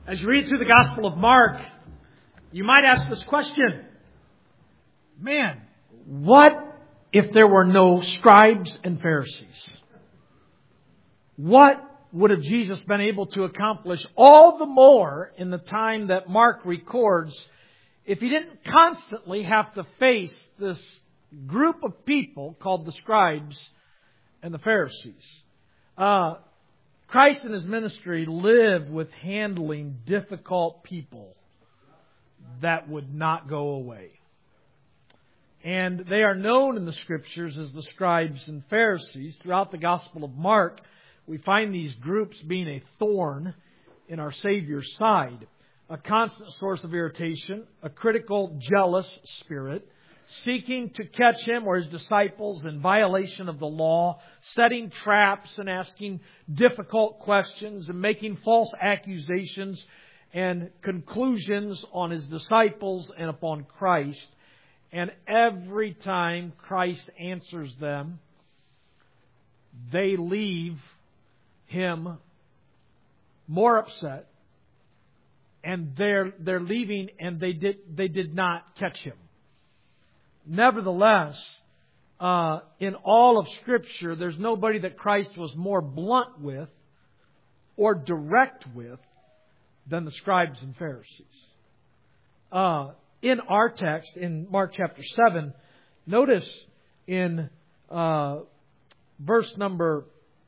As you read through the Gospel of Mark, you might ask this question. Man, what if there were no scribes and Pharisees? What would have Jesus been able to accomplish all the more in the time that Mark records if he didn't constantly have to face this group of people called the scribes and the Pharisees? Christ in His ministry lived with handling difficult people that would not go away. And they are known in the Scriptures as the scribes and Pharisees. Throughout the Gospel of Mark, we find these groups being a thorn in our Savior's side, a constant source of irritation, a critical, jealous spirit, seeking to catch Him or His disciples in violation of the law, setting traps and asking difficult questions and making false accusations and conclusions on His disciples and upon Christ. And every time Christ answers them, they leave Him more upset, and they're leaving, and they did not catch Him. Nevertheless, in all of Scripture, there's nobody that Christ was more blunt with or direct with than the scribes and Pharisees. In our text, in Mark chapter 7, notice in verse number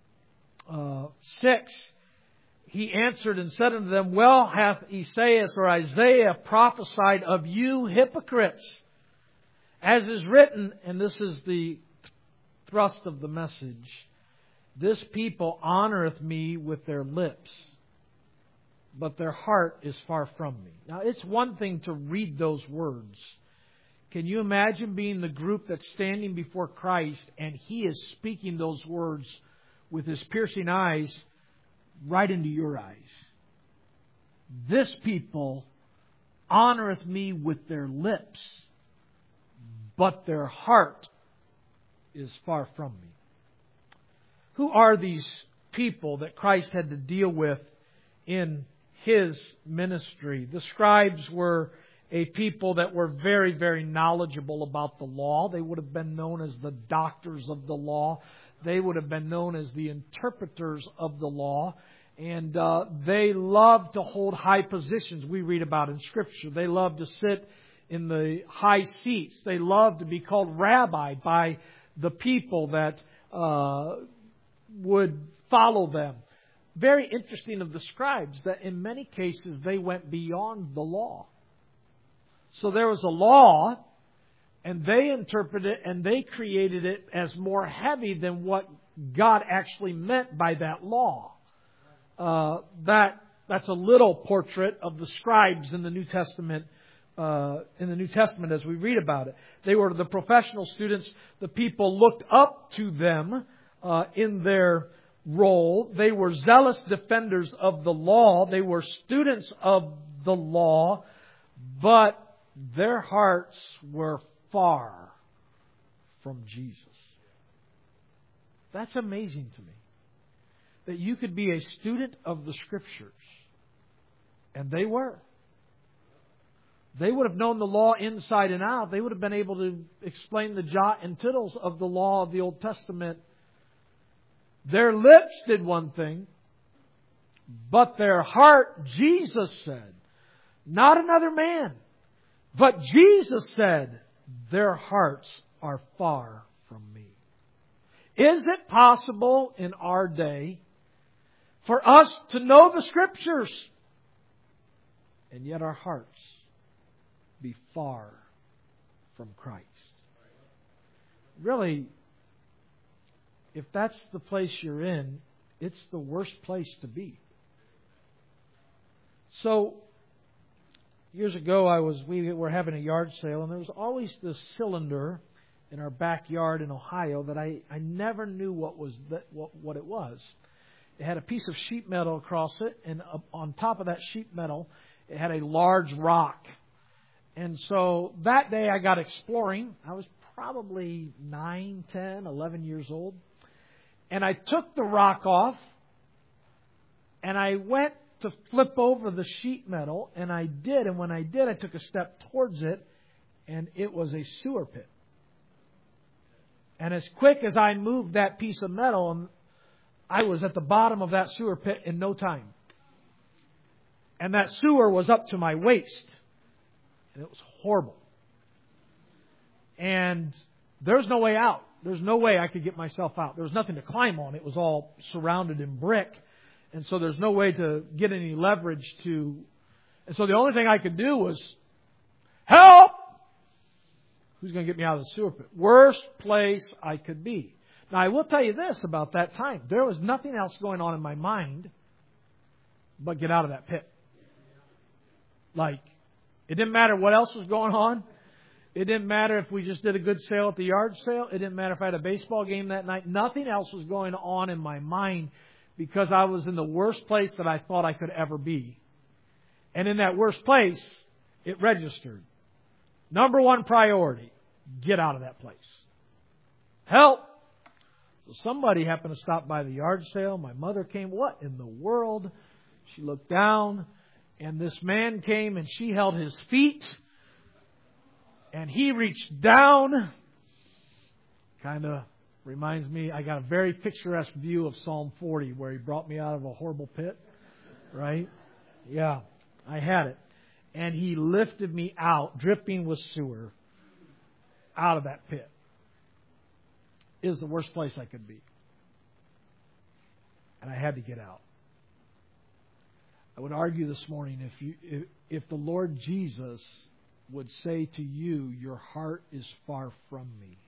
6, He answered and said unto them, Well hath Esaias or Isaiah prophesied of you hypocrites, as is written, and this is the thrust of the message, this people honoreth me with their lips, but their heart is far from me. Now, it's one thing to read those words. Can you imagine being the group that's standing before Christ and He is speaking those words with His piercing eyes right into your eyes? This people honoreth me with their lips, but their heart is far from me. Who are these people that Christ had to deal with in His ministry? The scribes were a people that were very, very knowledgeable about the law. They would have been known as the doctors of the law. They would have been known as the interpreters of the law. And they loved to hold high positions we read about in Scripture. They loved to sit in the high seats. They loved to be called rabbi by the people that would follow them. Very interesting of the scribes that in many cases they went beyond the law. So there was a law, and they interpreted it and they created it as more heavy than what God actually meant by that law. That's a little portrait of the scribes in the New Testament. As we read about it, they were the professional students. The people looked up to them in their role. They were zealous defenders of the law. They were students of the law, but their hearts were far from Jesus. That's amazing to me. That you could be a student of the Scriptures. And they were. They would have known the law inside and out. They would have been able to explain the jot and tittles of the law of the Old Testament. Their lips did one thing, but their heart, Jesus said, not another man, but Jesus said, their hearts are far from me. Is it possible in our day for us to know the Scriptures and yet our hearts be far from Christ? Really, if that's the place you're in, it's the worst place to be. So, years ago, we were having a yard sale, and there was always this cylinder in our backyard in Ohio that I never knew what it was. It had a piece of sheet metal across it, and on top of that sheet metal, it had a large rock. And so that day I got exploring. I was probably 9, 10, 11 years old. And I took the rock off, and I went to flip over the sheet metal, and I did. And when I did, I took a step towards it, and it was a sewer pit. And as quick as I moved that piece of metal, I was at the bottom of that sewer pit in no time. And that sewer was up to my waist. And it was horrible. And there's no way out. There's no way I could get myself out. There was nothing to climb on. It was all surrounded in brick. And so there's no way to get any leverage to... And so the only thing I could do was, help! Who's going to get me out of the sewer pit? Worst place I could be. Now, I will tell you this about that time. There was nothing else going on in my mind but get out of that pit. Like, it didn't matter what else was going on. It didn't matter if we just did a good sale at the yard sale. It didn't matter if I had a baseball game that night. Nothing else was going on in my mind because I was in the worst place that I thought I could ever be. And in that worst place, it registered. Number one priority, get out of that place. Help! So somebody happened to stop by the yard sale. My mother came. What in the world? She looked down, and this man came, and she held his feet, and he reached down. Kind of reminds me, I got a very picturesque view of Psalm 40, where he brought me out of a horrible pit. Right? Yeah, I had it. And he lifted me out, dripping with sewer, out of that pit. It was the worst place I could be. And I had to get out. I would argue this morning, if the Lord Jesus would say to you, your heart is far from me,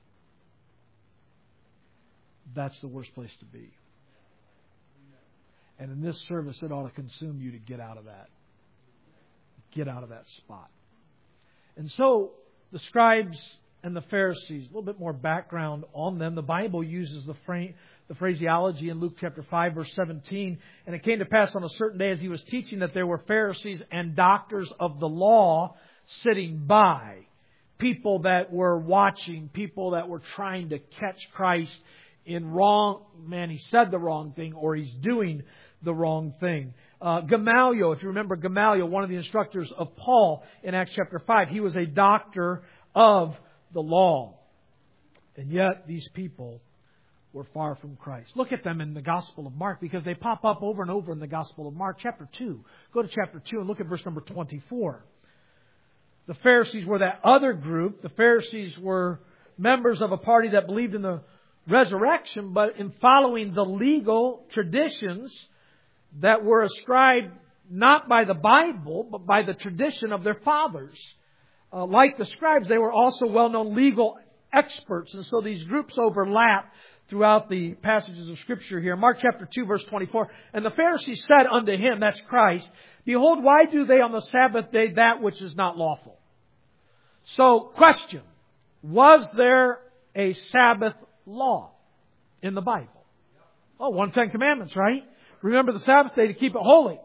that's the worst place to be. And in this service, it ought to consume you to get out of that. Get out of that spot. And so, the scribes and the Pharisees, a little bit more background on them. The Bible uses the phraseology in Luke chapter 5, verse 17. And it came to pass on a certain day as he was teaching that there were Pharisees and doctors of the law sitting by. People that were watching, people that were trying to catch Christ in wrong. Man, he said the wrong thing, or he's doing the wrong thing. Gamaliel, if you remember Gamaliel, one of the instructors of Paul in Acts chapter 5, he was a doctor of the law. And yet these people were far from Christ. Look at them in the Gospel of Mark, because they pop up over and over in the Gospel of Mark. Chapter 2. Go to chapter 2 and look at verse number 24. The Pharisees were that other group. The Pharisees were members of a party that believed in the resurrection, but in following the legal traditions that were ascribed not by the Bible, but by the tradition of their fathers. Like the scribes, they were also well-known legal experts. And so these groups overlap throughout the passages of Scripture here. Mark chapter 2, verse 24. And the Pharisees said unto him, that's Christ, behold, why do they on the Sabbath day that which is not lawful? So, question. Was there a Sabbath law in the Bible? Oh, one of the Ten Commandments, right? Remember the Sabbath day to keep it holy.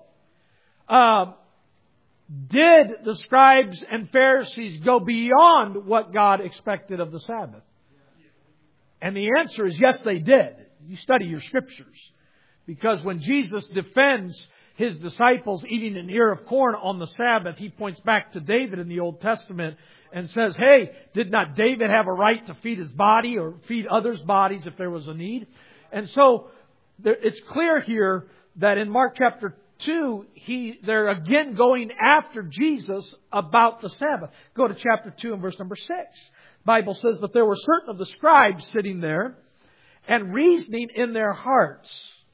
Did the scribes and Pharisees go beyond what God expected of the Sabbath? And the answer is yes, they did. You study your scriptures. Because when Jesus defends His disciples eating an ear of corn on the Sabbath, He points back to David in the Old Testament and says, hey, did not David have a right to feed his body or feed others' bodies if there was a need? And so it's clear here that in Mark chapter 2, they're again going after Jesus about the Sabbath. Go to chapter 2 and verse number 6. The Bible says, but there were certain of the scribes sitting there and reasoning in their hearts,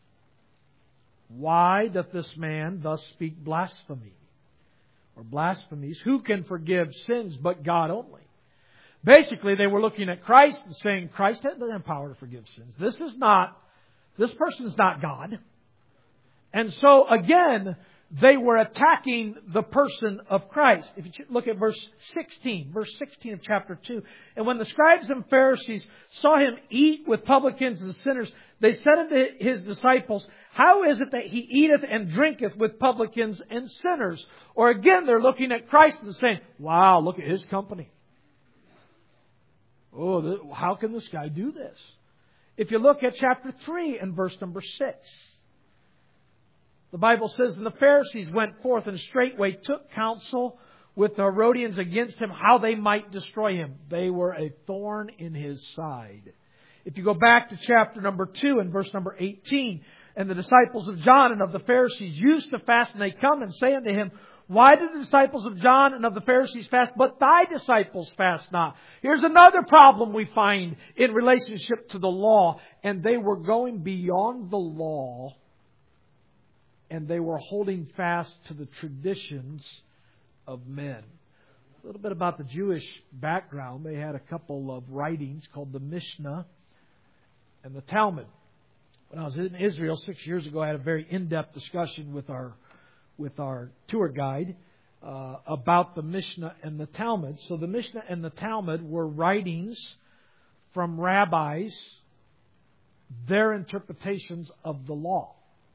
why doth this man thus speak blasphemy? Or blasphemies? Who can forgive sins but God only? Basically, they were looking at Christ and saying, Christ doesn't have power to forgive sins. This person is not God. And so, again, they were attacking the person of Christ. If you look at verse 16 of chapter 2. And when the scribes and Pharisees saw Him eat with publicans and sinners, they said unto His disciples, how is it that He eateth and drinketh with publicans and sinners? Or again, they're looking at Christ and saying, wow, look at His company. Oh, how can this guy do this? If you look at chapter 3 and verse number 6. The Bible says, and the Pharisees went forth and straightway took counsel with the Herodians against him, how they might destroy him. They were a thorn in his side. If you go back to chapter number 2 and verse number 18, and the disciples of John and of the Pharisees used to fast, and they come and say unto him, why did the disciples of John and of the Pharisees fast, but thy disciples fast not? Here's another problem we find in relationship to the law. And they were going beyond the law, and they were holding fast to the traditions of men. A little bit about the Jewish background. They had a couple of writings called the Mishnah and the Talmud. When I was in Israel 6 years ago, I had a very in-depth discussion with our tour guide about the Mishnah and the Talmud. So the Mishnah and the Talmud were writings from rabbis, their interpretations of the law.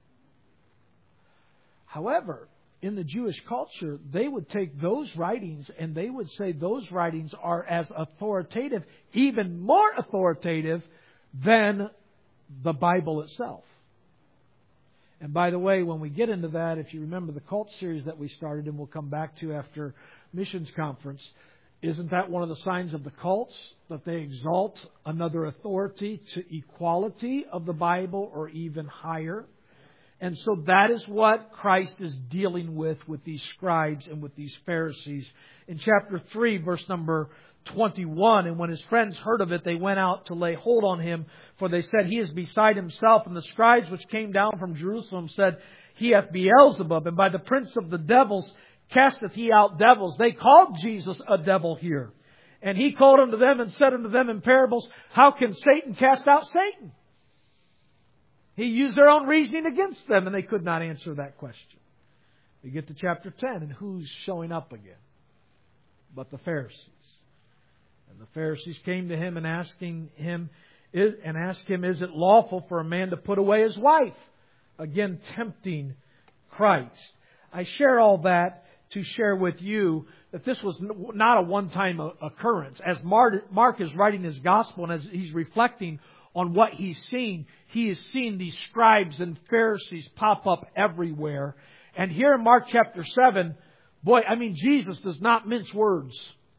However, in the Jewish culture, they would take those writings and they would say those writings are as authoritative, even more authoritative than the Bible itself. And by the way, when we get into that, if you remember the cult series that we started and we'll come back to after missions conference, isn't that one of the signs of the cults? That they exalt another authority to equality of the Bible or even higher. And so that is what Christ is dealing with these scribes and with these Pharisees. In chapter 3, verse number 21, and when his friends heard of it, they went out to lay hold on him, for they said, he is beside himself. And the scribes which came down from Jerusalem said, he hath Beelzebub, and by the prince of the devils casteth he out devils. They called Jesus a devil here. And he called unto them and said unto them in parables, how can Satan cast out Satan? He used their own reasoning against them, and they could not answer that question. We get to chapter 10, and who's showing up again? But the Pharisees. And the Pharisees came to him and asked him, is it lawful for a man to put away his wife? Again, tempting Christ. I share all that to share with you that this was not a one-time occurrence. As Mark is writing his gospel and as he's reflecting on what he's seen, he has seen these scribes and Pharisees pop up everywhere. And here in Mark chapter 7, Jesus does not mince words.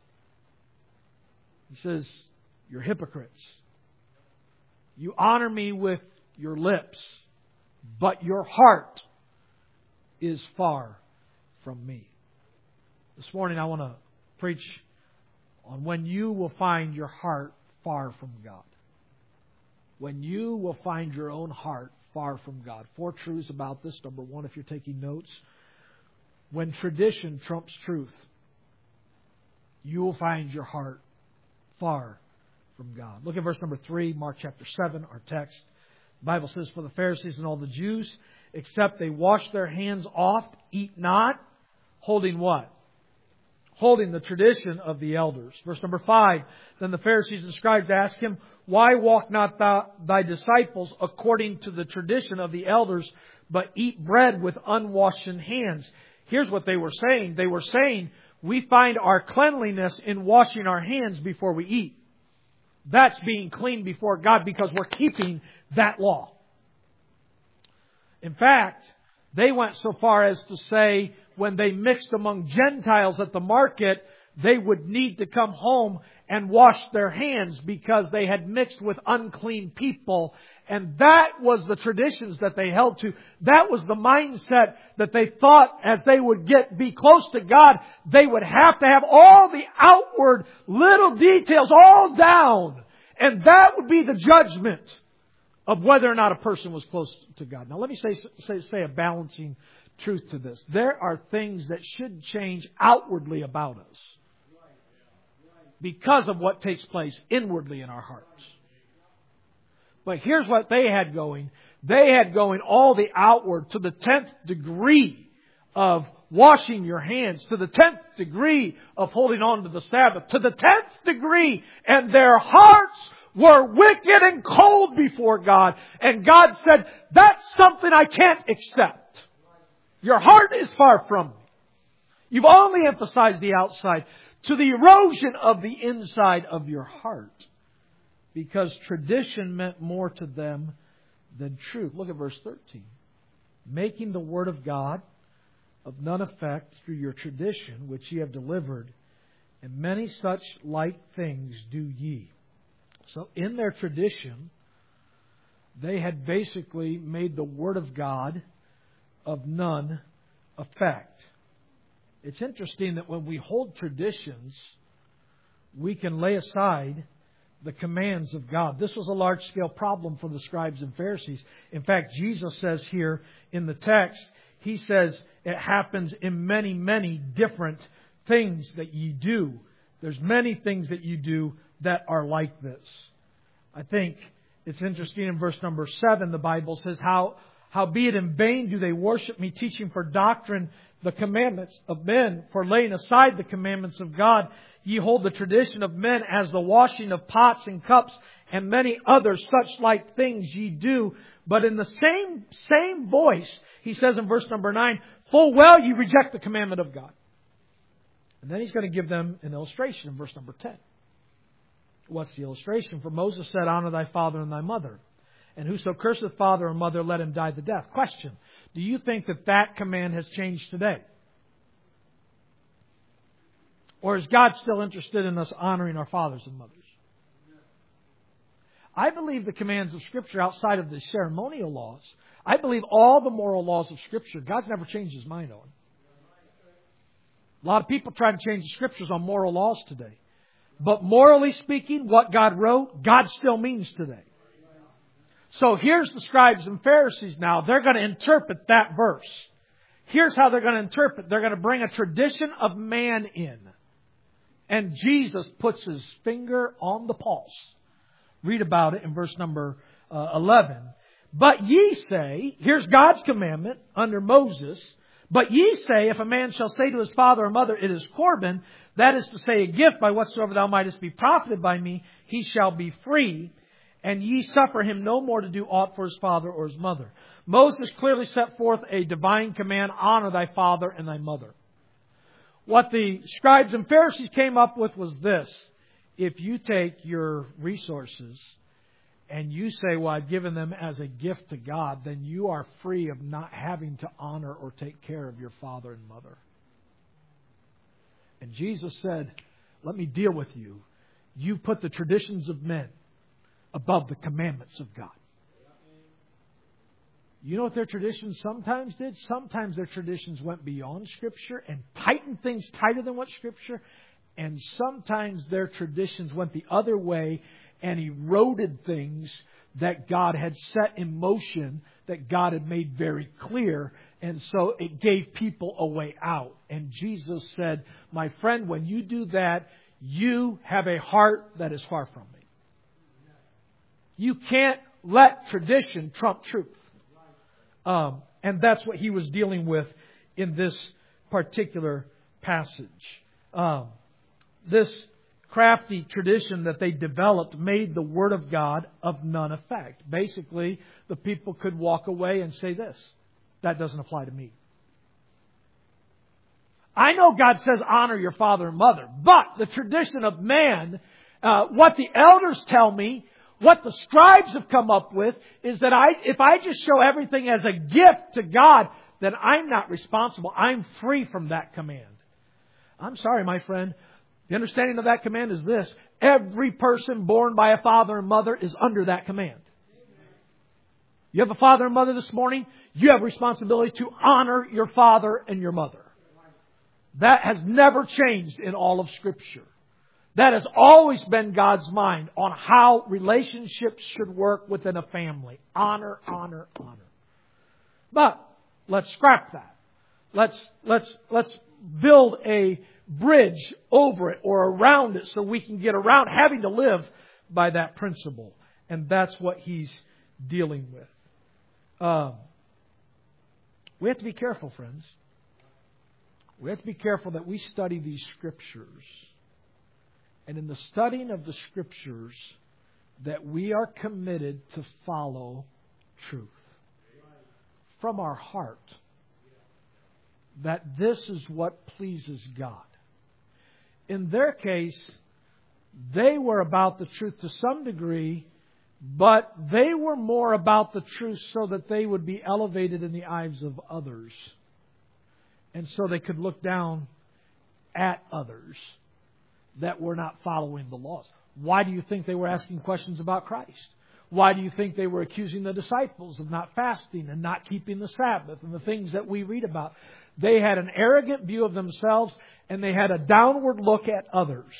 He says, you're hypocrites. You honor me with your lips, but your heart is far from me. This morning I want to preach on when you will find your heart far from God. When you will find your own heart far from God. 4 truths about this. Number 1, if you're taking notes, when tradition trumps truth, you will find your heart far from God. Look at verse number 3, Mark chapter 7, our text. The Bible says, for the Pharisees and all the Jews, except they wash their hands oft, eat not, holding what? Holding the tradition of the elders. Verse number 5, then the Pharisees and scribes asked him, why walk not thy disciples according to the tradition of the elders, but eat bread with unwashed hands? Here's what they were saying. They were saying, we find our cleanliness in washing our hands before we eat. That's being clean before God because we're keeping that law. In fact, they went so far as to say when they mixed among Gentiles at the market, they would need to come home and wash their hands because they had mixed with unclean people. And that was the traditions that they held to. That was the mindset that they thought as they would be close to God, they would have to have all the outward little details all down. And that would be the judgment of whether or not a person was close to God. Now let me say a balancing truth to this. There are things that should change outwardly about us because of what takes place inwardly in our hearts. But here's what they had going. They had going all the outward to the 10th degree of washing your hands, to the 10th degree of holding on to the Sabbath, to the 10th degree, and their hearts were wicked and cold before God. And God said, that's something I can't accept. Your heart is far from me. You've only emphasized the outside to the erosion of the inside of your heart. Because tradition meant more to them than truth. Look at verse 13. making the Word of God of none effect through your tradition which ye have delivered, and many such like things do ye. So in their tradition, they had basically made the Word of God of none effect. It's interesting that when we hold traditions, we can lay aside the commands of God. This was a large-scale problem for the scribes and Pharisees. In fact, Jesus says here in the text, He says it happens in many, many different things that ye do. There's many things that you do that are like this. I think it's interesting in verse number 7, the Bible says, Howbeit in vain do they worship me, teaching for doctrine the commandments of men, for laying aside the commandments of God. Ye hold the tradition of men as the washing of pots and cups, and many other such like things ye do. But in the same voice, He says in verse number 9, full well ye reject the commandment of God. And then He's going to give them an illustration in verse number 10. What's the illustration? For Moses said, honor thy father and thy mother. And whoso curseth father or mother, let him die the death. Question. Do you think that command has changed today? Or is God still interested in us honoring our fathers and mothers? I believe the commands of Scripture outside of the ceremonial laws, I believe all the moral laws of Scripture, God's never changed His mind on. A lot of people try to change the Scriptures on moral laws today. But morally speaking, what God wrote, God still means today. So here's the scribes and Pharisees now. They're going to interpret that verse. Here's how they're going to interpret. They're going to bring a tradition of man in. And Jesus puts His finger on the pulse. Read about it in verse number 11. But ye say, here's God's commandment under Moses. But ye say, if a man shall say to his father or mother, it is Corban, that is to say, a gift by whatsoever thou mightest be profited by me, he shall be free. And ye suffer him no more to do aught for his father or his mother. Moses clearly set forth a divine command, honor thy father and thy mother. What the scribes and Pharisees came up with was this. If you take your resources and you say, well, I've given them as a gift to God, then you are free of not having to honor or take care of your father and mother. And Jesus said, let me deal with you. You put the traditions of men above the commandments of God. You know what their traditions sometimes did? Sometimes their traditions went beyond Scripture and tightened things tighter than what Scripture. And sometimes their traditions went the other way and eroded things that God had set in motion, that God had made very clear. And so it gave people a way out. And Jesus said, my friend, when you do that, you have a heart that is far from me. You can't let tradition trump truth. And that's what He was dealing with in this particular passage. This crafty tradition that they developed made the Word of God of none effect. Basically, the people could walk away and say this, that doesn't apply to me. I know God says honor your father and mother, but the tradition of man, what the elders tell me, what the scribes have come up with is that if I just show everything as a gift to God, then I'm not responsible. I'm free from that command. I'm sorry, my friend. The understanding of that command is this. Every person born by a father and mother is under that command. You have a father and mother this morning, you have responsibility to honor your father and your mother. That has never changed in all of Scripture. That has always been God's mind on how relationships should work within a family. Honor, honor, honor. But let's scrap that. Let's build a bridge over it or around it so we can get around having to live by that principle. And that's what He's dealing with. We have to be careful, friends. We have to be careful that we study these Scriptures. And in the studying of the Scriptures, that we are committed to follow truth from our heart. That this is what pleases God. In their case, they were about the truth to some degree, But they were more about the truth so that they would be elevated in the eyes of others. And so they could look down at others that were not following the laws. Why do you think they were asking questions about Christ? Why do you think they were accusing the disciples of not fasting and not keeping the Sabbath and the things that we read about? They had an arrogant view of themselves and they had a downward look at others.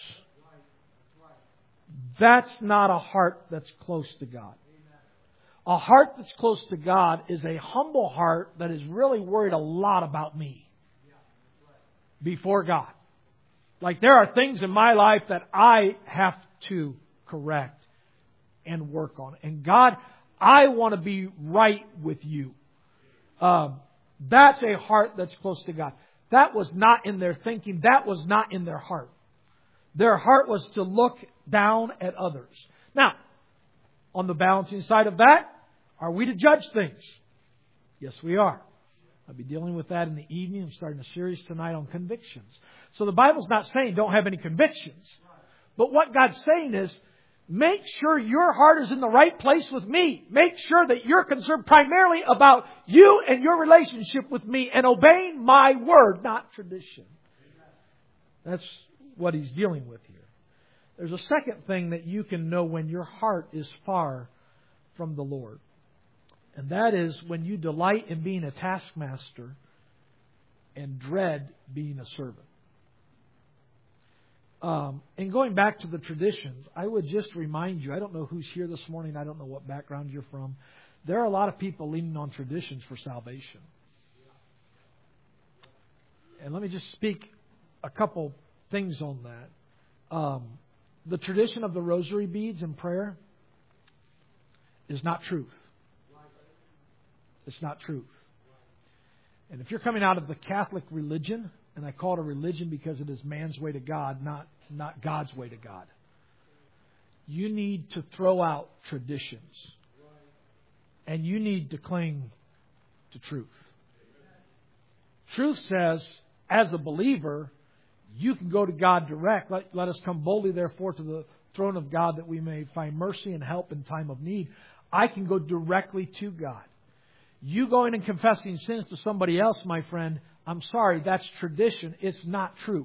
That's not a heart that's close to God. A heart that's close to God is a humble heart that is really worried a lot about me before God. Like there are things in my life that I have to correct and work on. And God, I want to be right with you. That's a heart that's close to God. That was not in their thinking. That was not in their heart. Their heart was to look down at others. Now, on the balancing side of that, are we to judge things? Yes, we are. I'll be dealing with that in the evening. I'm starting a series tonight on convictions. So the Bible's not saying don't have any convictions. But what God's saying is, make sure your heart is in the right place with me. Make sure that you're concerned primarily about you and your relationship with me and obeying my word, not tradition. That's what He's dealing with here. There's a second thing that you can know when your heart is far from the Lord. And that is when you delight in being a taskmaster and dread being a servant. And going back to the traditions, I would just remind you, I don't know who's here this morning, I don't know what background you're from. There are a lot of people leaning on traditions for salvation. And let me just speak a couple things on that. The tradition of the rosary beads and prayer is not truth. It's not truth. And if you're coming out of the Catholic religion, and I call it a religion because it is man's way to God, not God's way to God, you need to throw out traditions. And you need to cling to truth. Truth says, as a believer, you can go to God direct. Let us come boldly, therefore, to the throne of God that we may find mercy and help in time of need. I can go directly to God. You going and confessing sins to somebody else, my friend, I'm sorry, that's tradition. It's not truth.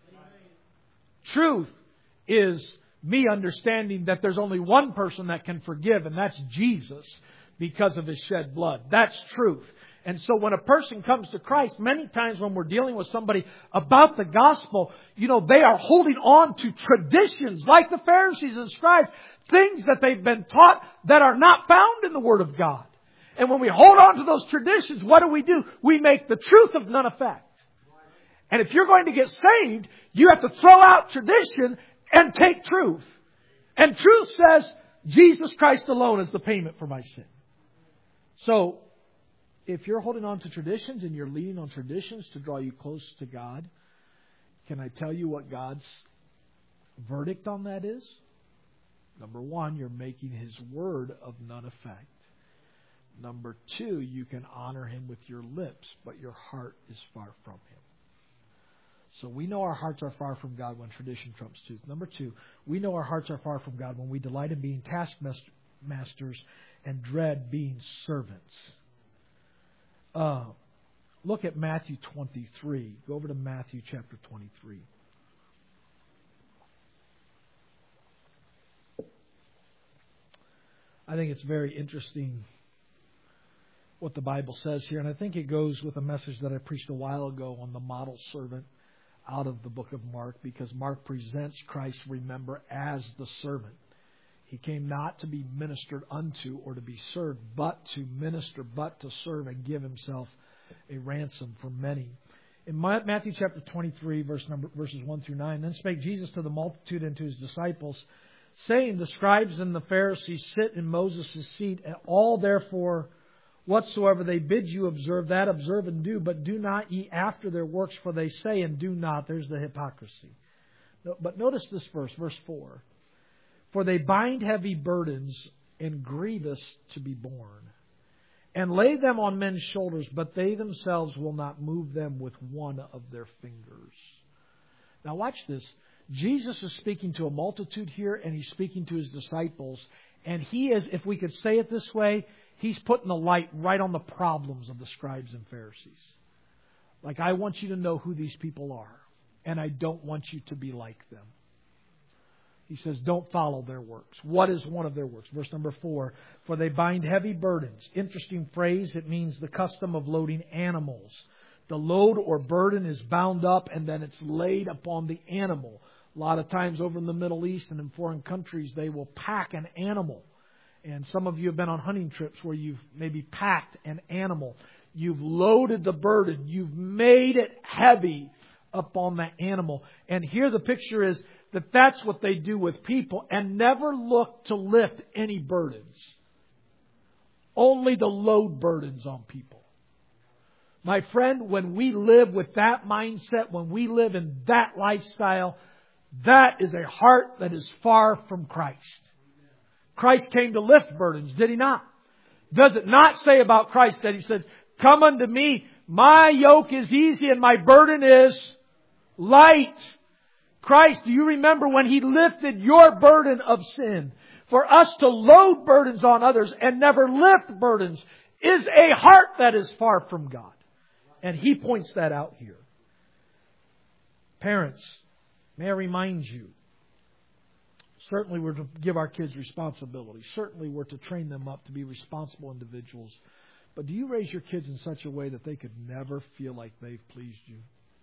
Truth is me understanding that there's only one person that can forgive, and that's Jesus because of His shed blood. That's truth. And so when a person comes to Christ, many times when we're dealing with somebody about the gospel, they are holding on to traditions like the Pharisees and scribes, things that they've been taught that are not found in the Word of God. And when we hold on to those traditions, what do? We make the truth of none effect. And if you're going to get saved, you have to throw out tradition and take truth. And truth says Jesus Christ alone is the payment for my sin. So, if you're holding on to traditions and you're leaning on traditions to draw you close to God, can I tell you what God's verdict on that is? Number one, you're making His word of none effect. Number two, you can honor Him with your lips, but your heart is far from Him. So we know our hearts are far from God when tradition trumps truth. Number two, we know our hearts are far from God when we delight in being taskmasters and dread being servants. Look at Matthew 23. Go over to Matthew chapter 23. I think it's very interesting what the Bible says here. And I think it goes with a message that I preached a while ago on the model servant out of the book of Mark, because Mark presents Christ, remember, as the servant. He came not to be ministered unto or to be served, but to minister, but to serve and give Himself a ransom for many. In Matthew chapter 23, verses 1 through 9, then spake Jesus to the multitude and to His disciples, saying, the scribes and the Pharisees sit in Moses' seat, and all therefore whatsoever they bid you observe, that observe and do, but do not ye after their works, for they say and do not. There's the hypocrisy. But notice this verse 4. For they bind heavy burdens and grievous to be borne, and lay them on men's shoulders, but they themselves will not move them with one of their fingers. Now watch this. Jesus is speaking to a multitude here, and He's speaking to His disciples, And he is, if we could say it this way, he's putting the light right on the problems of the scribes and Pharisees. Like, I want you to know who these people are. And I don't want you to be like them. He says, don't follow their works. What is one of their works? Verse number 4. For they bind heavy burdens. Interesting phrase. It means the custom of loading animals. The load or burden is bound up and then it's laid upon the animal. A lot of times over in the Middle East and in foreign countries, they will pack an animal. And some of you have been on hunting trips where you've maybe packed an animal. You've loaded the burden. You've made it heavy upon the animal. And here the picture is that that's what they do with people and never look to lift any burdens. Only to load burdens on people. My friend, when we live with that mindset, when we live in that lifestyle, that is a heart that is far from Christ. Christ came to lift burdens, did He not? Does it not say about Christ that He said, come unto me, my yoke is easy and my burden is light. Christ, do you remember when He lifted your burden of sin? For us to load burdens on others and never lift burdens is a heart that is far from God. And He points that out here. Parents, may I remind you, certainly we're to give our kids responsibility. Certainly we're to train them up to be responsible individuals. But do you raise your kids in such a way that they could never feel like they've pleased you?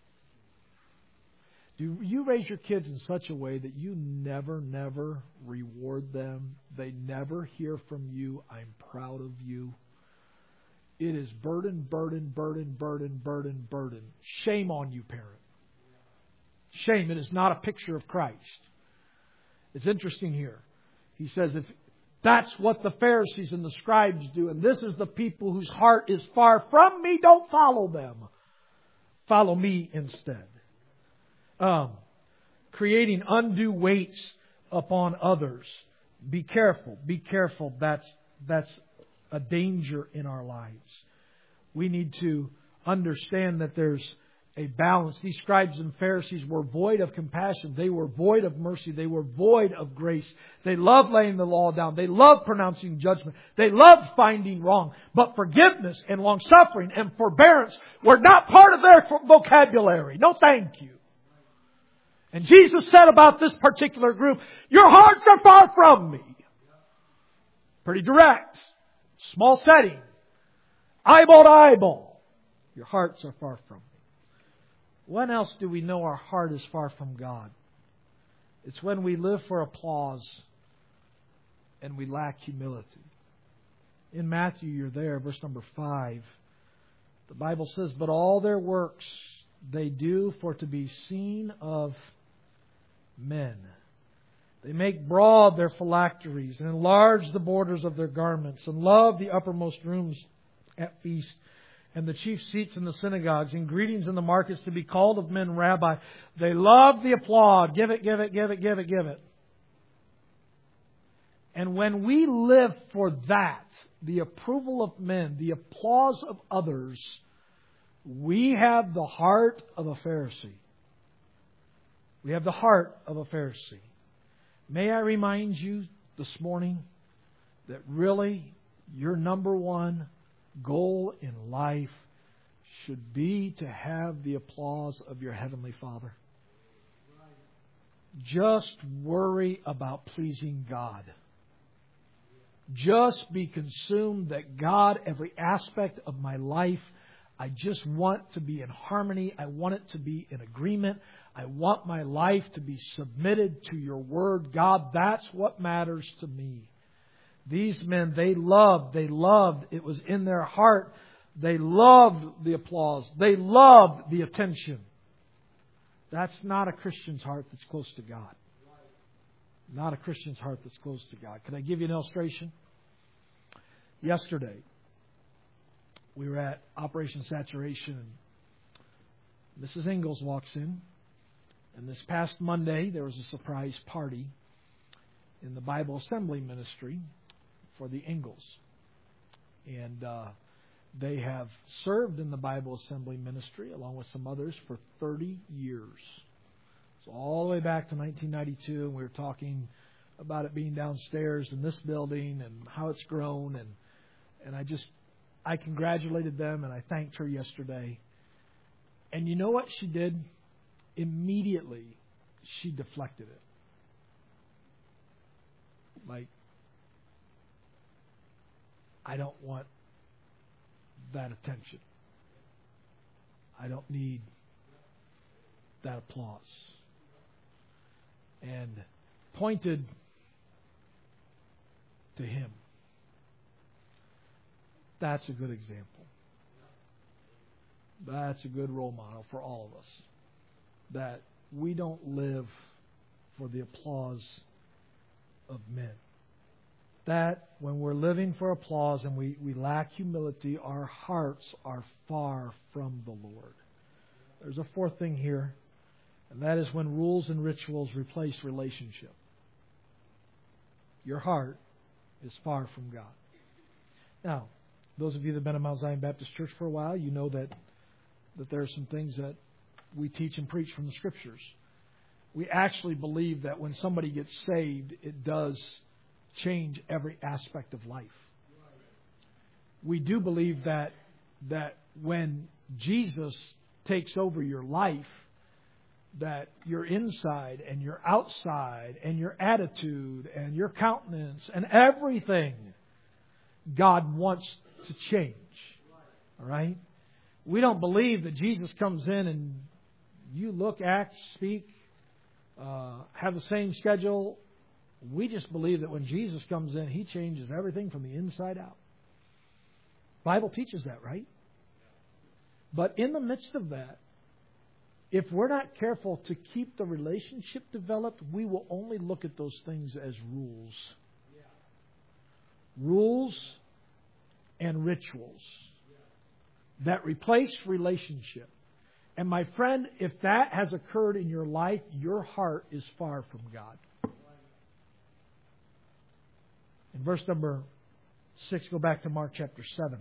Do you raise your kids in such a way that you never reward them? They never hear from you, I'm proud of you. It is burden. Shame on you, parent. Shame. It is not a picture of Christ. It's interesting here. He says if that's what the Pharisees and the scribes do, and this is the people whose heart is far from me, don't follow them. Follow me instead. Creating undue weights upon others. Be careful. Be careful. That's a danger in our lives. We need to understand that there's a balance. These scribes and Pharisees were void of compassion. They were void of mercy. They were void of grace. They loved laying the law down. They loved pronouncing judgment. They loved finding wrong. But forgiveness and long-suffering and forbearance were not part of their vocabulary. No thank you. And Jesus said about this particular group, your hearts are far from me. Pretty direct. Small setting. Eyeball to eyeball. Your hearts are far from me. When else do we know our heart is far from God? It's when we live for applause and we lack humility. In Matthew, you're there, verse number 5. The Bible says, but all their works they do for to be seen of men. They make broad their phylacteries and enlarge the borders of their garments and love the uppermost rooms at feast and the chief seats in the synagogues and greetings in the markets to be called of men rabbi. They love the applaud. Give it. And when we live for that, the approval of men, the applause of others, we have the heart of a Pharisee. We have the heart of a Pharisee. May I remind you this morning that really your number one goal in life should be to have the applause of your Heavenly Father. Just worry about pleasing God. Just be consumed that God, every aspect of my life, I just want to be in harmony. I want it to be in agreement. I want my life to be submitted to your word. God, that's what matters to me. These men, they loved. It was in their heart. They loved the applause. They loved the attention. That's not a Christian's heart that's close to God. Not a Christian's heart that's close to God. Can I give you an illustration? Yesterday, we were at Operation Saturation, and Mrs. Ingalls walks in. And this past Monday, there was a surprise party in the Bible Assembly Ministry for the Ingalls. And they have served in the Bible Assembly Ministry, along with some others, for 30 years. So all the way back to 1992, and we were talking about it being downstairs in this building and how it's grown. And I congratulated them and I thanked her yesterday. And you know what she did? Immediately, she deflected it. Like, I don't want that attention. I don't need that applause. And pointed to Him. That's a good example. That's a good role model for all of us. That we don't live for the applause of men. That when we're living for applause and we lack humility, our hearts are far from the Lord. There's a fourth thing here, and that is when rules and rituals replace relationship. Your heart is far from God. Now, those of you that have been at Mount Zion Baptist Church for a while, you know that there are some things that we teach and preach from the Scriptures. We actually believe that when somebody gets saved, it does change every aspect of life. We do believe that when Jesus takes over your life, that your inside and your outside and your attitude and your countenance and everything God wants to change. All right? We don't believe that Jesus comes in and you look, act, speak, have the same schedule. We just believe that when Jesus comes in, He changes everything from the inside out. The Bible teaches that, right? But in the midst of that, if we're not careful to keep the relationship developed, we will only look at those things as rules. Rules and rituals that replace relationship. And my friend, if that has occurred in your life, your heart is far from God. In verse number 6, go back to Mark chapter 7.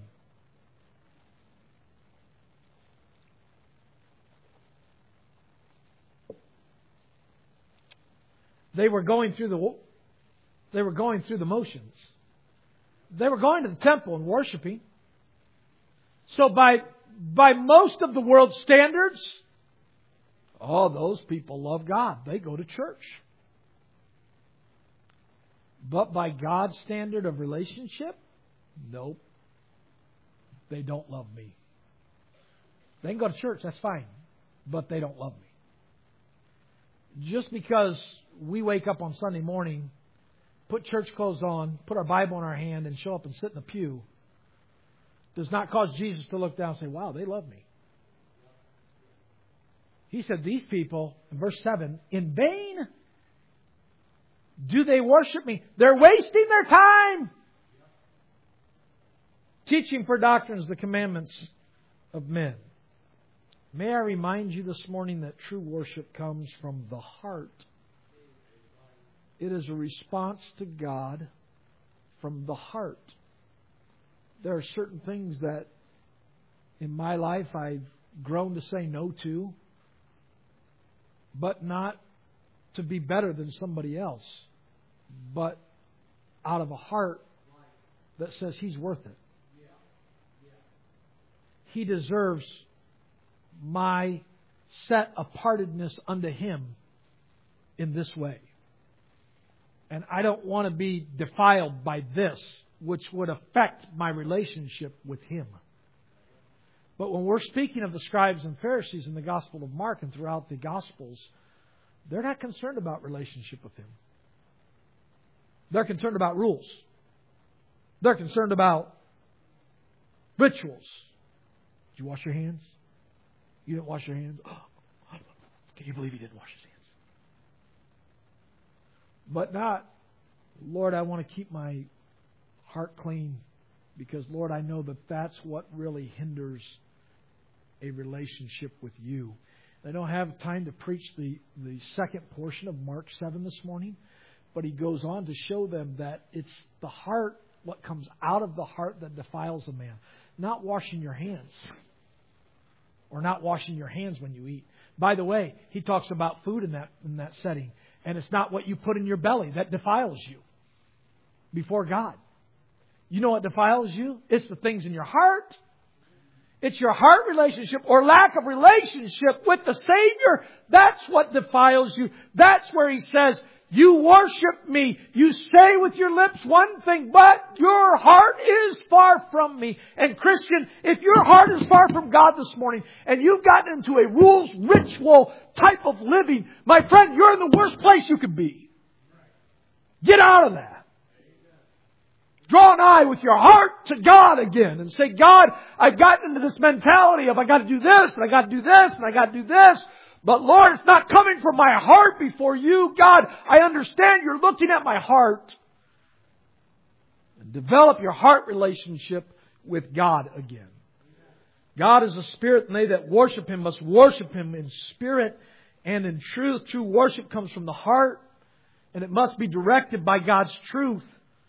They were going through the motions. They were going to the temple and worshiping. So by most of the world's standards, those people love God. They go to church. But by God's standard of relationship, nope. They don't love me. They can go to church, that's fine. But they don't love me. Just because we wake up on Sunday morning, put church clothes on, put our Bible in our hand, and show up and sit in the pew, does not cause Jesus to look down and say, wow, they love me. He said, these people, in verse 7, in vain do they worship me. They're wasting their time teaching for doctrines the commandments of men. May I remind you this morning that true worship comes from the heart. It is a response to God from the heart. There are certain things that in my life I've grown to say no to, but not to be better than somebody else, but out of a heart that says He's worth it. He deserves my set apartedness unto Him in this way. And I don't want to be defiled by this, which would affect my relationship with Him. But when we're speaking of the scribes and Pharisees in the Gospel of Mark and throughout the Gospels, they're not concerned about relationship with Him. They're concerned about rules. They're concerned about rituals. Did you wash your hands? You didn't wash your hands? Oh, can you believe He didn't wash His hands? But not, Lord, I want to keep my heart clean because, Lord, I know that that's what really hinders a relationship with You. I don't have time to preach the second portion of Mark 7 this morning, but he goes on to show them that it's the heart, what comes out of the heart that defiles a man. Not washing your hands. Or not washing your hands when you eat. By the way, he talks about food in that setting. And it's not what you put in your belly that defiles you before God. You know what defiles you? It's the things in your heart. It's your heart relationship or lack of relationship with the Savior. That's what defiles you. That's where He says, you worship me. You say with your lips one thing, but your heart is far from me. And Christian, if your heart is far from God this morning and you've gotten into a rules, ritual type of living, my friend, you're in the worst place you could be. Get out of that. Draw an eye with your heart to God again and say, God, I've gotten into this mentality of I got to do this and I got to do this and I got to do this. But Lord, it's not coming from my heart before you. God, I understand you're looking at my heart. And develop your heart relationship with God again. God is a spirit, and they that worship Him must worship Him in spirit and in truth. True worship comes from the heart, and it must be directed by God's truth.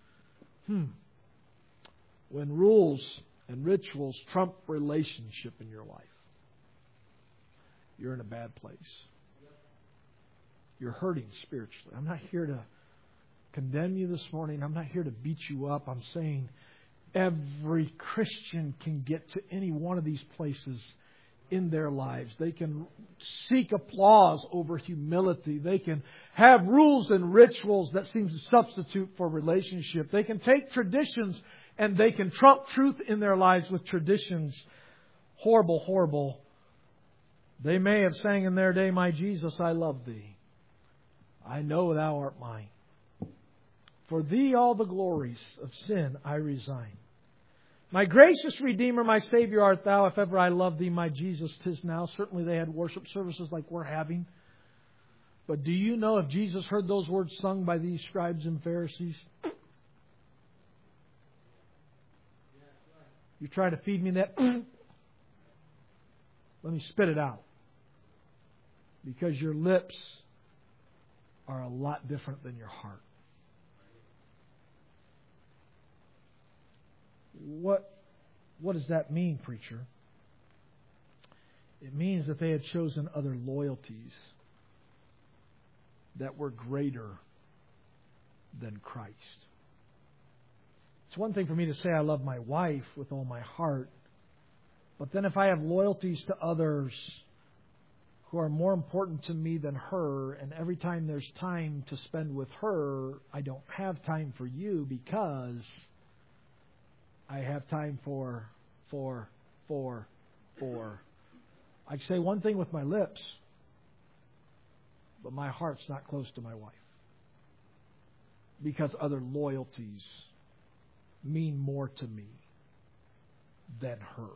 When rules and rituals trump relationship in your life, you're in a bad place. You're hurting spiritually. I'm not here to condemn you this morning. I'm not here to beat you up. I'm saying every Christian can get to any one of these places in their lives. They can seek applause over humility. They can have rules and rituals that seem to substitute for relationship. They can take traditions and they can trump truth in their lives with traditions. Horrible, horrible. They may have sang in their day, my Jesus, I love Thee. I know Thou art mine. For Thee all the glories of sin I resign. My gracious Redeemer, my Savior art Thou. If ever I love Thee, my Jesus, 'tis now. Certainly they had worship services like we're having. But do you know if Jesus heard those words sung by these scribes and Pharisees? You try to feed me that? Let me spit it out. Because your lips are a lot different than your heart. What does that mean, preacher? It means that they had chosen other loyalties that were greater than Christ. It's one thing for me to say I love my wife with all my heart, but then if I have loyalties to others who are more important to me than her, and every time there's time to spend with her, I don't have time for you because I have time for. I say one thing with my lips, but my heart's not close to my wife. Because other loyalties mean more to me than her.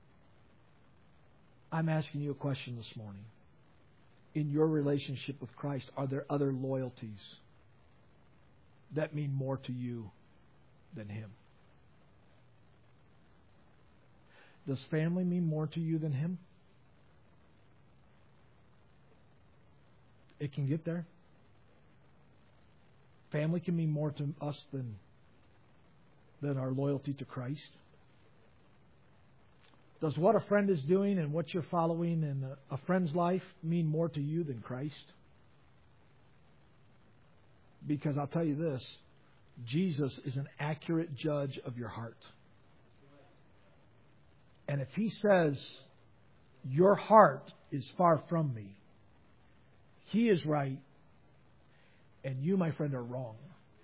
I'm asking you a question this morning. In your relationship with Christ, are there other loyalties that mean more to you than Him? Does family mean more to you than Him? It can get there. Family can mean more to us than our loyalty to Christ. Does what a friend is doing and what you're following in a friend's life mean more to you than Christ? Because I'll tell you this, Jesus is an accurate judge of your heart. And if He says, your heart is far from me, He is right, and you, my friend, are wrong.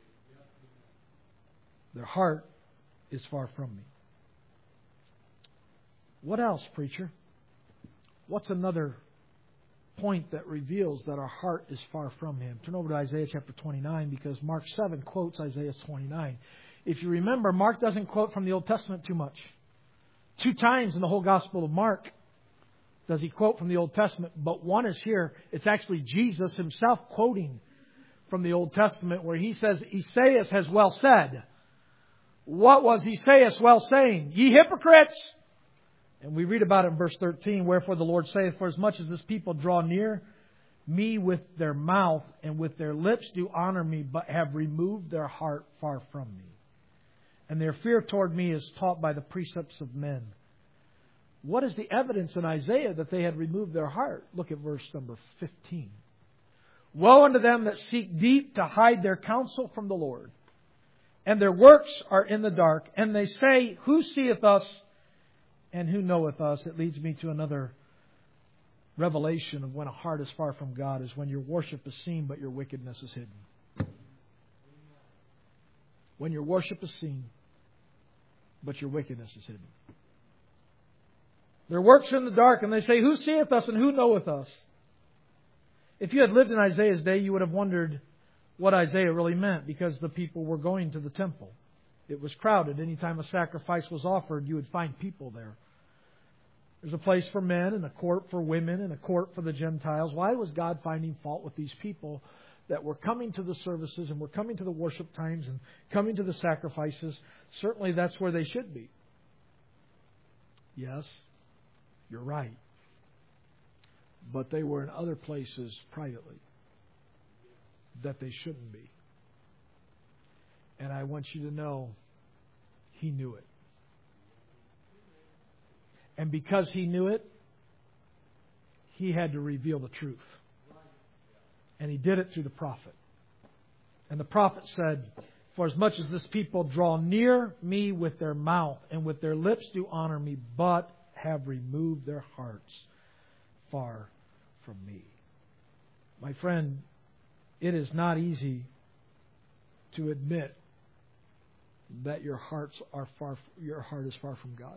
Their heart is far from me. What else, preacher? What's another point that reveals that our heart is far from Him? Turn over to Isaiah chapter 29, because Mark 7 quotes Isaiah 29. If you remember, Mark doesn't quote from the Old Testament too much. 2 times in the whole Gospel of Mark does he quote from the Old Testament, but one is here. It's actually Jesus Himself quoting from the Old Testament, where He says, Esaias has well said. What was Esaias well saying? Ye hypocrites! And we read about it in verse 13. Wherefore the Lord saith, for as much as this people draw near me with their mouth and with their lips do honor me, but have removed their heart far from me. And their fear toward me is taught by the precepts of men. What is the evidence in Isaiah that they had removed their heart? Look at verse number 15. Woe unto them that seek deep to hide their counsel from the Lord. And their works are in the dark. And they say, Who seeth us and who knoweth us? It leads me to another revelation of when a heart is far from God, is when your worship is seen but your wickedness is hidden. When your worship is seen but your wickedness is hidden. Their works are in the dark, and they say, Who seeth us and who knoweth us? If you had lived in Isaiah's day, you would have wondered what Isaiah really meant, because the people were going to the temple. It was crowded. Anytime a sacrifice was offered, you would find people there. There's a place for men and a court for women and a court for the Gentiles. Why was God finding fault with these people that were coming to the services and were coming to the worship times and coming to the sacrifices? Certainly that's where they should be. Yes, you're right. But they were in other places privately that they shouldn't be. And I want you to know, He knew it. And because He knew it, He had to reveal the truth. And He did it through the prophet. And the prophet said, For as much as this people draw near me with their mouth and with their lips do honor me, but have removed their hearts far from me. My friend, it is not easy to admit that your heart is far from God.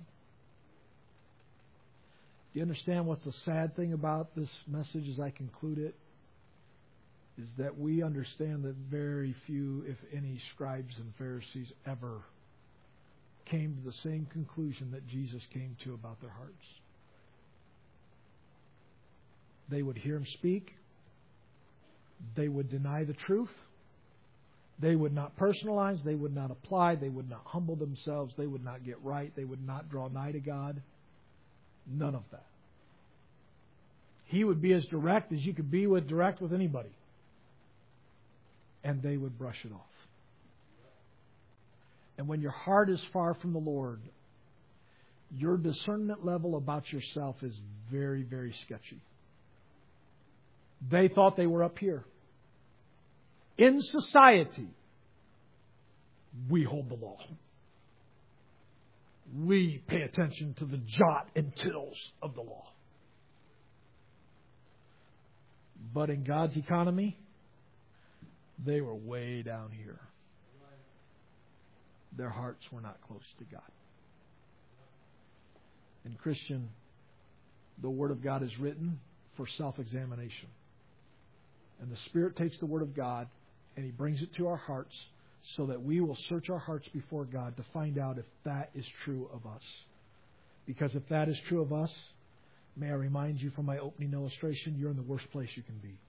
Do you understand what's the sad thing about this message as I conclude it? Is that we understand that very few, if any, scribes and Pharisees ever came to the same conclusion that Jesus came to about their hearts. They would hear Him speak. They would deny the truth. They would not personalize. They would not apply. They would not humble themselves. They would not get right. They would not draw nigh to God. None of that. He would be as direct as you could be direct with anybody. And they would brush it off. And when your heart is far from the Lord, your discernment level about yourself is very, very sketchy. They thought they were up here. In society, we hold the law. We pay attention to the jot and tittles of the law. But in God's economy, they were way down here. Their hearts were not close to God. And Christian, the Word of God is written for self-examination. And the Spirit takes the Word of God and He brings it to our hearts so that we will search our hearts before God to find out if that is true of us. Because if that is true of us, may I remind you from my opening illustration, you're in the worst place you can be.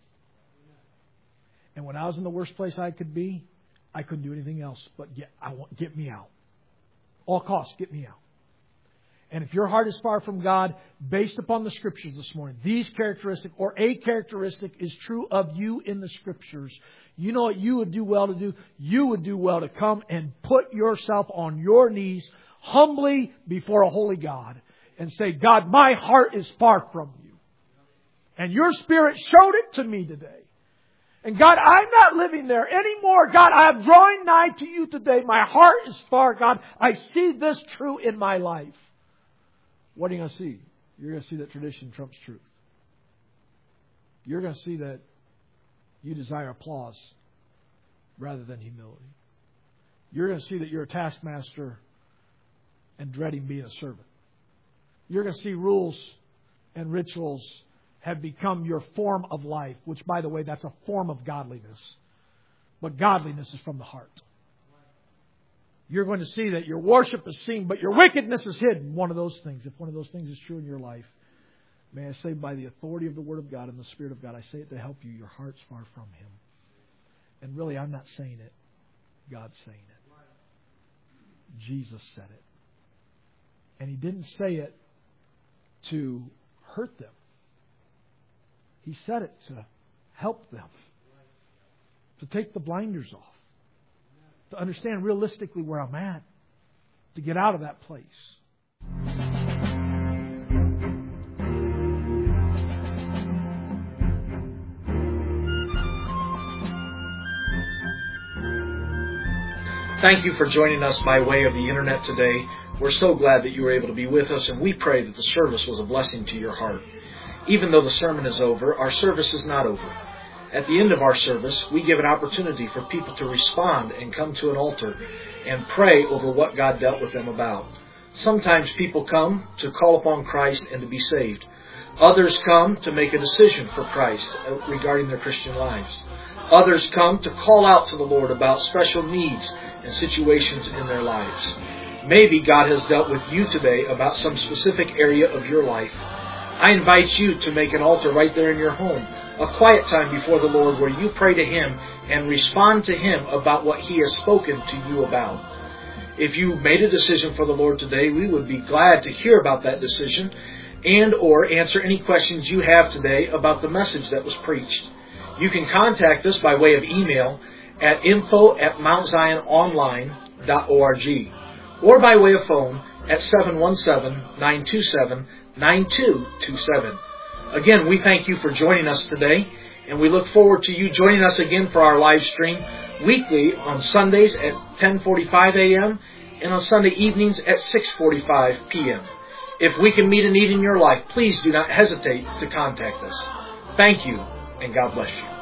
And when I was in the worst place I could be, I couldn't do anything else but get me out. All costs, get me out. And if your heart is far from God, based upon the Scriptures this morning, these characteristics or a characteristic is true of you in the Scriptures. You know what you would do well to do? You would do well to come and put yourself on your knees humbly before a holy God and say, God, my heart is far from you. And your Spirit showed it to me today. And God, I'm not living there anymore. God, I'm drawing nigh to you today. My heart is far, God. I see this true in my life. What are you going to see? You're going to see that tradition trumps truth. You're going to see that you desire applause rather than humility. You're going to see that you're a taskmaster and dreading being a servant. You're going to see rules and rituals have become your form of life, which, by the way, that's a form of godliness. But godliness is from the heart. You're going to see that your worship is seen, but your wickedness is hidden. One of those things. If one of those things is true in your life, may I say by the authority of the Word of God and the Spirit of God, I say it to help you. Your heart's far from Him. And really, I'm not saying it. God's saying it. Jesus said it. And He didn't say it to hurt them. He said it to help them. To take the blinders off. To understand realistically where I'm at. To get out of that place. Thank you for joining us by way of the internet today. We're so glad that you were able to be with us, and we pray that the service was a blessing to your heart. Even though the sermon is over, our service is not over. At the end of our service, we give an opportunity for people to respond and come to an altar and pray over what God dealt with them about. Sometimes people come to call upon Christ and to be saved. Others come to make a decision for Christ regarding their Christian lives. Others come to call out to the Lord about special needs and situations in their lives. Maybe God has dealt with you today about some specific area of your life. I invite you to make an altar right there in your home, a quiet time before the Lord where you pray to Him and respond to Him about what He has spoken to you about. If you made a decision for the Lord today, we would be glad to hear about that decision and or answer any questions you have today about the message that was preached. You can contact us by way of email at info@mountziononline.org or by way of phone at 717-927-9227. Again, we thank you for joining us today, and we look forward to you joining us again for our live stream weekly on Sundays at 10:45 a.m. and on Sunday evenings at 6:45 p.m. If we can meet a need in your life, please do not hesitate to contact us. Thank you, and God bless you.